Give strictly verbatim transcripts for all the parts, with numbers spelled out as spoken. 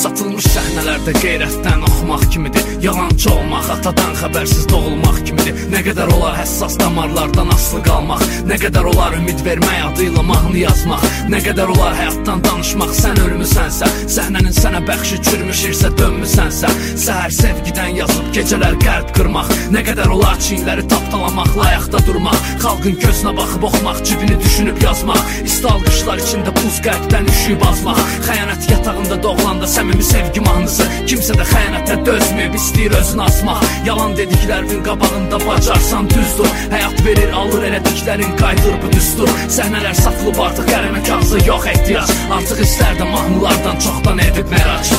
Satılmış səhnələrdə qeyrətdən oxumaq kimidir. Yalancı olmaq, atadan xəbərsiz doğulmaq kimidir. Nə qədər olar həssas damarlardan asılı qalmaq, nə qədər olar ümid vermək adıyla mahnı yazmaq, nə qədər olar həyatdan danışmaq, sən ölmüsənsə, səhnənin sənə bəxşi çürmüşirsə, dönmüsənsə, səhər sevgidən yazıb gecələr qəlb qırmaq, nə qədər olar çiyinləri tapdalamaqla ayaqda durmaq, xalqın gözünə baxıb oxumaq, cibini düşünüb yazmaq, isti alqışlar içində buz qəlbdən üşüyüb azmaq, xəyanət yatağında doğulanda səmimi sevgi mahnısı, kimsə də xəyanətə dözməyib istəyir özünü asmaq, yalan dediklərinin qabağında bacarsan düzdür, həyat verir alır elədiklərin qaydır bu düstur, səhnələr satılıb artıq qələmə kağıza yox ehtiyac, artıq istər də mahnılardan çoxdan edib mərac.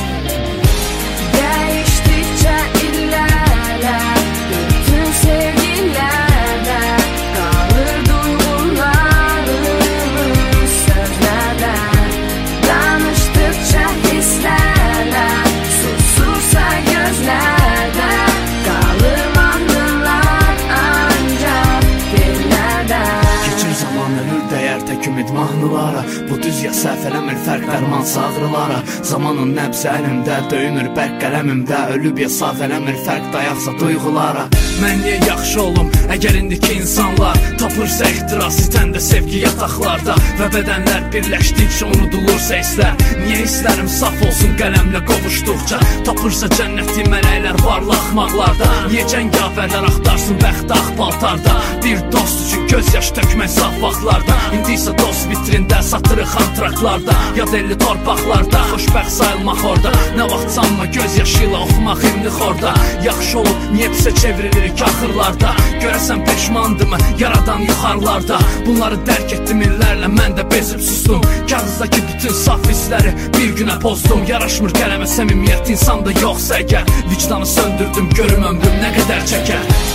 Dəyişdikcə illərlə bütün sevgilərdə qalır duyğularımız sözlərdə, danışdıqca hisslərlə susursa gözlərdə qalır mahnılar ancaq dillərdə. Keçir zaman ölür dəyər tək ümid mahnılara, bu düz ya səhv eləmir fərq dərmansa ağrılara, zamanın nəbzi əlimdə döyünür bərk qələmimdə, ölüb ya sağ eləmir fərq dayaqsa duyğulara. Mən niyə yaxşı olum əgər indiki insanlar tapırsa ehtiras itəndə sevgi yataqlarda və bədənlər birləşdikcə unudulursa hisslər, niyə hisslərim saf olsun qələmlə qovuşduqca, tapırsa cənnəti mələklər varlı axmaqlarda, niyə cəngavərlər axtarsın bəxti ağ paltarda, bir dost üçün göz yaş tökmək saf vaxtlarda, indi isə dost vitrində satırıq antraklarda, yad elli torpaqlarda xoşbəxt sayılmaq orada, nə vaxt sanma göz yaşı ilə oxumaq indi xorda, yaxşı olub niyə pisə çevrilirik axırlarda, görəsən peşmandımı yaradan yuxarlarda, bunları dərk etdim illərlə mən də bezib sustum, kağızdakı bütün saf hissləri bir günə pozdum, yaraşmır qələmə səmimiyyət insanda yoxsa əgər, vicdanı söndürdüm görüm ömrüm nə qədər çəkər.